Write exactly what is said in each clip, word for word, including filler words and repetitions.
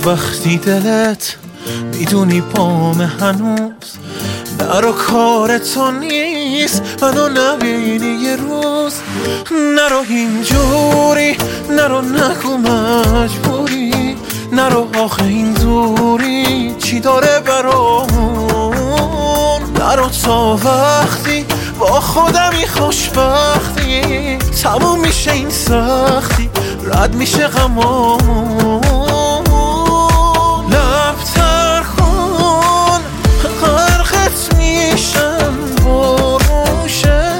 وقتی دلت میدونی پام هنوز نرو کار تو نیست منو نبینی یه روز نرو اینجوری نرو نگو مجبوری نرو آخه این دوری چی داره برامون نرو تا وقتی با خودمی خوشبختی تموم میشه این سختی رد میشه غمامون لبتر کن غرقت میشم بروشه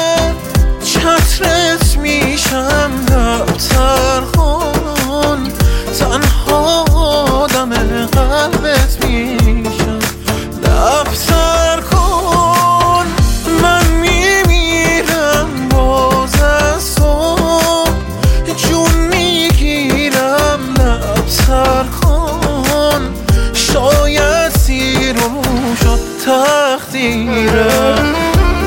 چترت میشم لبتر کن تنها آدم قلبت میشم لبتر کن من میمیرم باز از تو جون میگیرم لبتر کن شاید سیر و شد تقدیرم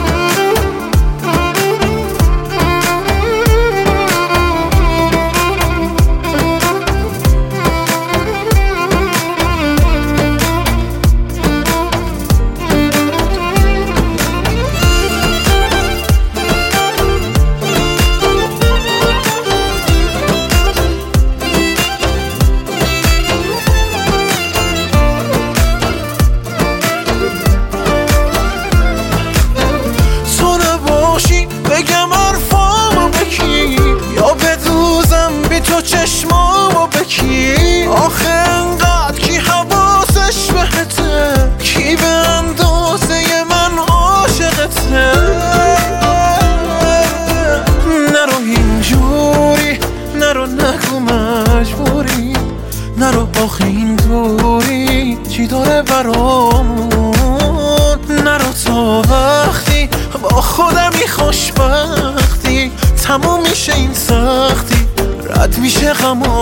بگم حرفامو بکی یا بدوزم بی تو چشمامو بکی آخه انقدر کی حواسش بهته کی به اندازه من عاشقته نرو اینجوری نرو نگو مجبوری نرو آخه این دوری چی داره برامون نرو تا وقتی با خودمی خوشبختی تموم میشه این سختی رد میشه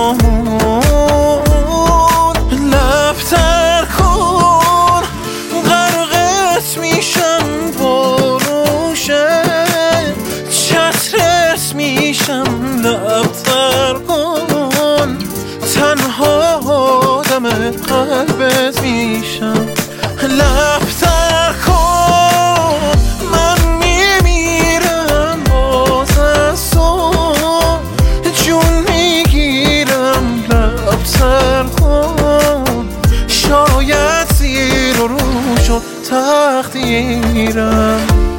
غمامون لبتر کن غرقت میشم بروشه چترت میشم لبتر کن تنها آدم قلبت میشم لبتر کن من میمیرم باز از تو جون میگیرم لبتر کن شاید زیر و رو شد تقدیرم